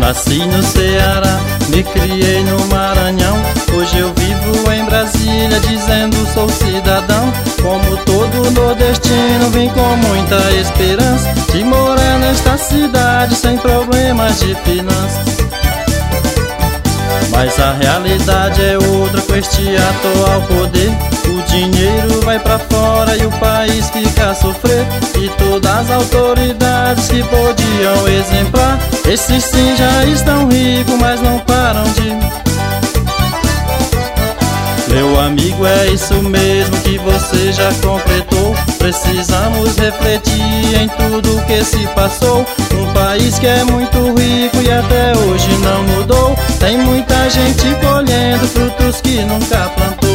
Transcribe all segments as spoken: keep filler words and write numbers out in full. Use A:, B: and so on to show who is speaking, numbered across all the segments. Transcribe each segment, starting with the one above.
A: nasci no Ceará, me criei no Maranhão. Hoje eu vivo em Brasília dizendo sou cidadão. Como todo nordestino vim com muita esperança de morar nesta cidade sem problemas de finanças. Mas a realidade é outra com este atual poder. O dinheiro vai pra fora e o país fica a sofrer. E todas as autoridades que podiam exemplar, esses sim já estão ricos, mas não param de... Meu amigo, é isso mesmo que você já completou. Precisamos refletir em tudo que se passou. Um país que é muito rico e até hoje não mudou. Tem muita gente colhendo frutos que nunca plantou.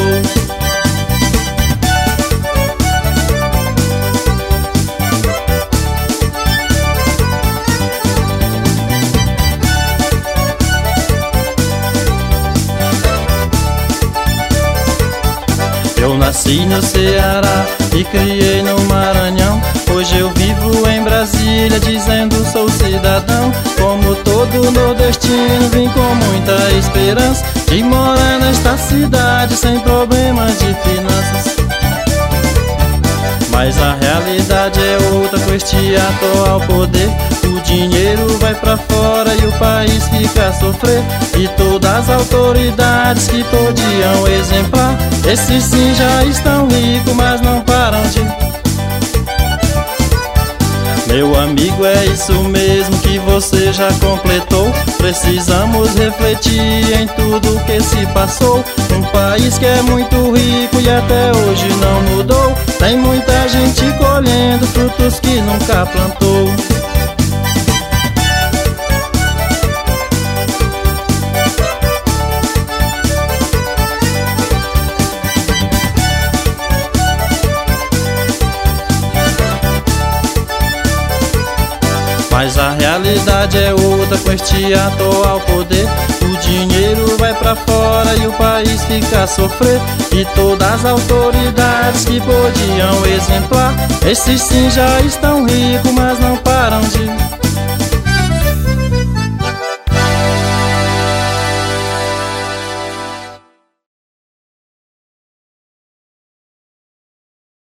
A: Eu nasci no Ceará e criei no Maranhão. Hoje eu vivo em Brasília dizendo sou cidadão. Como todo nordestino vim com muita esperança de morar nesta cidade sem problemas de finanças. Mas a realidade é outra com este atual poder. O dinheiro vai pra fora e o país fica a sofrer. E todas as autoridades que podiam exemplar, esses sim já estão ricos, mas não param de... Meu amigo, é isso mesmo que você já completou. Precisamos refletir em tudo que se passou. Um país que é muito rico e até hoje não mudou. Tem muita gente colhendo frutos que nunca plantou. Mas a realidade é outra com este atual poder. O dinheiro vai pra fora e o país fica a sofrer. E todas as autoridades que podiam exemplar, esses sim já estão ricos, mas não param de...